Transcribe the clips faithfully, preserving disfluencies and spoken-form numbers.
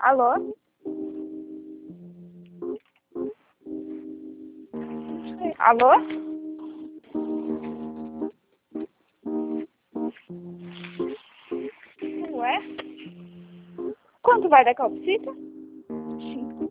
Alô? Alô? Ué? Quanto vai da calcita? Sim.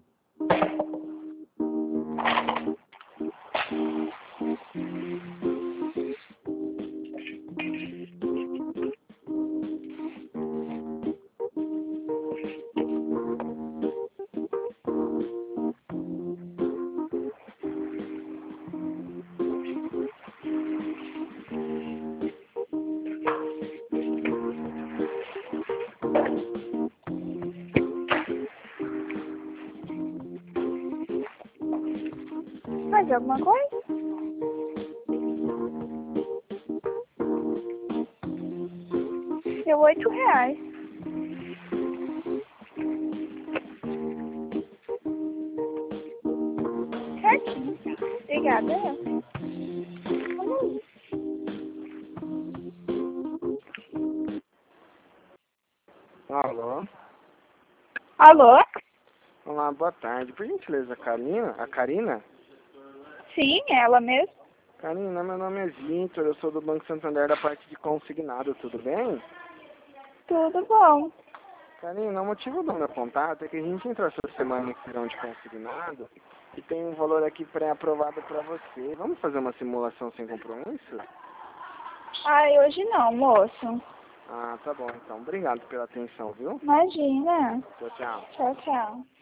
Mais alguma coisa? Deu oito reais. Certinho. Obrigada. Vamos. Alô? Alô? Olá, boa tarde. Por gentileza, a Karina? A Karina? Sim, ela mesmo. Karina, meu nome é Vitor, eu sou do Banco Santander da parte de consignado, tudo bem? Tudo bom. Karina, o motivo do meu contato é que a gente entrou essa semana em feirão de consignado e tem um valor aqui pré-aprovado para você. Vamos fazer uma simulação sem compromisso? Ai, hoje não, moço. Ah, tá bom então. Obrigado pela atenção, viu? Imagina. Tchau, tchau. Tchau, tchau.